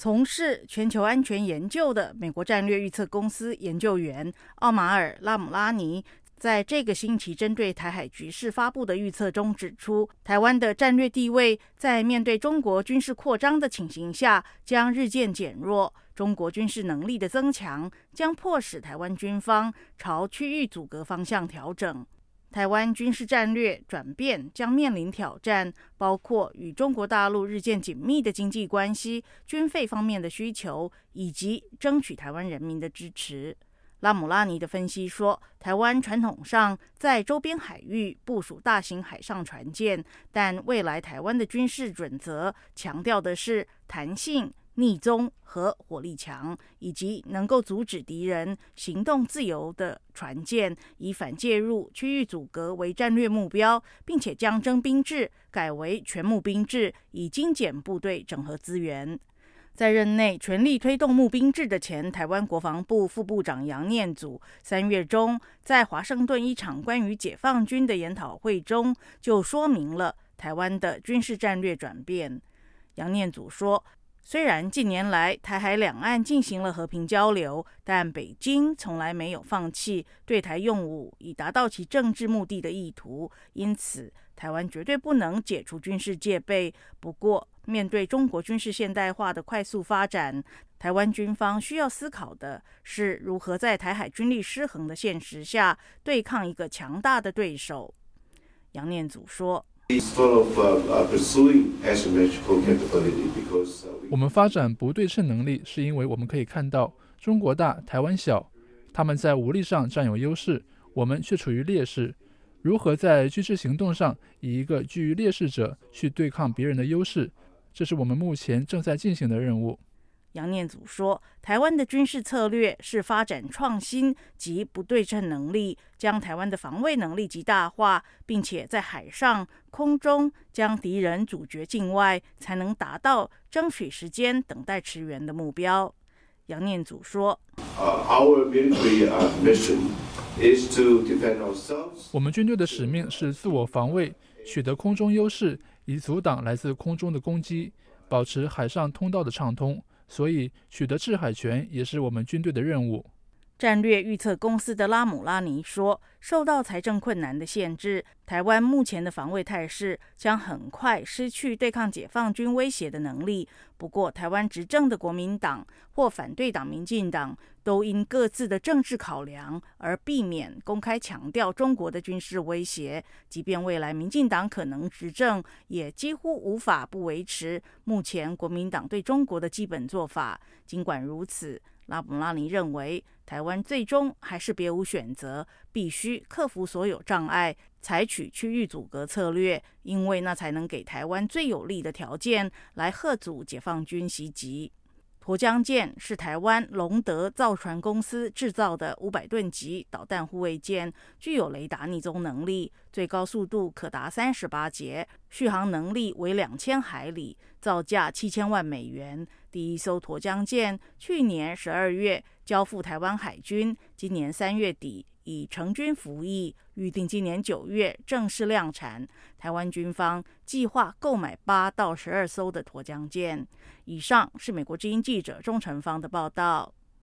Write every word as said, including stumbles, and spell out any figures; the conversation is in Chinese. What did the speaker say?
从事全球安全研究的美国战略预测公司研究员奥马尔·拉姆拉尼在这个星期针对台海局势发布的预测中指出，台湾的战略地位在面对中国军事扩张的情形下将日渐减弱，中国军事能力的增强将迫使台湾军方朝区域阻隔方向调整。台湾军事战略转变将面临挑战，包括与中国大陆日渐紧密的经济关系、军费方面的需求，以及争取台湾人民的支持。拉姆拉尼的分析说，台湾传统上在周边海域部署大型海上船舰，但未来台湾的军事准则强调的是弹性、逆踪和火力强，以及能够阻止敌人行动自由的船舰，以反介入、区域阻隔为战略目标，并且将征兵制改为全募兵制，以精简部队整合资源。在任内全力推动募兵制的前台湾国防部副部长杨念祖，三月中在华盛顿一场关于解放军的研讨会中，就说明了台湾的军事战略转变。杨念祖说，虽然近年来台海两岸进行了和平交流，但北京从来没有放弃对台用武以达到其政治目的的意图，因此台湾绝对不能解除军事戒备。不过，面对中国军事现代化的快速发展，台湾军方需要思考的是如何在台海军力失衡的现实下对抗一个强大的对手。杨念祖说， 我们发展不对称能力，是因为我们可以看到中国大，台湾小，他们在武力上占有优势，我们却处于劣势。如何在军事行动上以一个居于劣势者去对抗别人的优势，这是我们目前正在进行的任务。 杨念祖说，台湾的军事策略是发展创新及不对称能力，将台湾的防卫能力极大化，并且在海上、空中将敌人阻绝境外，才能达到争取时间等待驰援的目标。杨念祖说， uh, our military, uh, mission is to defend ourselves. 我们军队的使命是自我防卫，取得空中优势，以阻挡来自空中的攻击，保持海上通道的畅通，所以取得制海权也是我们军队的任务。 战略预测公司的拉姆拉尼说，受到财政困难的限制，台湾目前的防卫态势将很快失去对抗解放军威胁的能力。不过，台湾执政的国民党或反对党民进党都因各自的政治考量而避免公开强调中国的军事威胁，即便未来民进党可能执政，也几乎无法不维持目前国民党对中国的基本做法。尽管如此，拉姆拉尼认为，台湾最终还是别无选择，必须克服所有障碍，采取区域阻隔策略，因为那才能给台湾最有利的条件来吓阻解放军袭击。沱江舰是台湾龙德造船公司制造的五百吨级导弹护卫舰，具有雷达逆踪能力，最高速度可达三十八节，续航能力为两千海里，造价七千万美元。第一艘沱江舰去年十二月交付台湾海军，今年三月底已成军服役，预定今年九月正式量产。台湾军方计划购买八到十二艘的沱江舰。以上是美国之音记者钟成芳的报道。